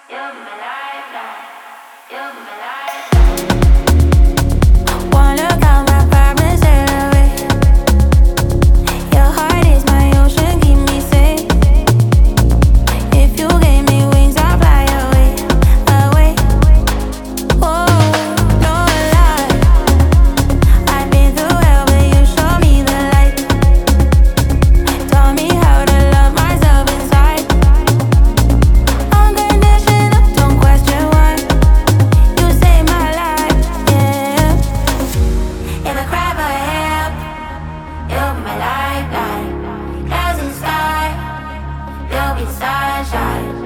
You'll be my lifeline. You'll be my lifeline. Wanna count my problems sail away. Your heart is my ocean, keep me safe. If you gave me wings, I'll fly away, away. Oh, no lie. I've been through hell, but you showed me the light. Taught me how to love myself inside. Unconditional, don't question why. You saved my life, yeah. If I cry for help, you'll be my lifeline. Clouds in the sky, you'll be sunshine.